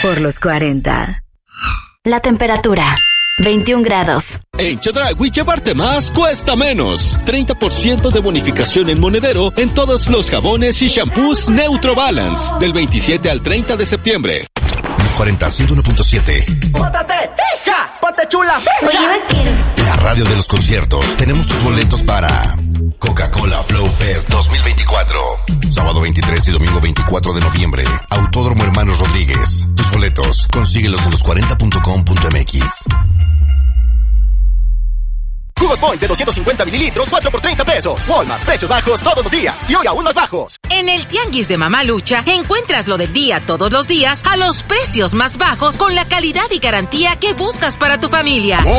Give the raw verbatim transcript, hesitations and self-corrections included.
por los cuarenta. La temperatura, veintiún grados. En Chedraui llevarte más cuesta menos. treinta por ciento de bonificación en monedero en todos los jabones y shampoos Neutro Balance. Del veintisiete al treinta de septiembre. Los cuarenta, ciento uno punto siete. ¡Póntate fija! ¡Ponte chula! Oye, vaquero. La radio de los conciertos. Tenemos tus boletos para Coca-Cola Flow Fest dos mil veinticuatro. Sábado veintitrés y domingo veinticuatro de noviembre. Autódromo Hermanos Rodríguez. Tus boletos, consíguelos en los cuarenta punto com punto m x. Jugos Point de doscientos cincuenta mililitros, cuatro por treinta pesos. Walmart, precios bajos todos los días. Y hoy aún más bajos. En el Tianguis de Mamalucha encuentras lo del día todos los días a los precios más bajos con la calidad y garantía que buscas para tu familia.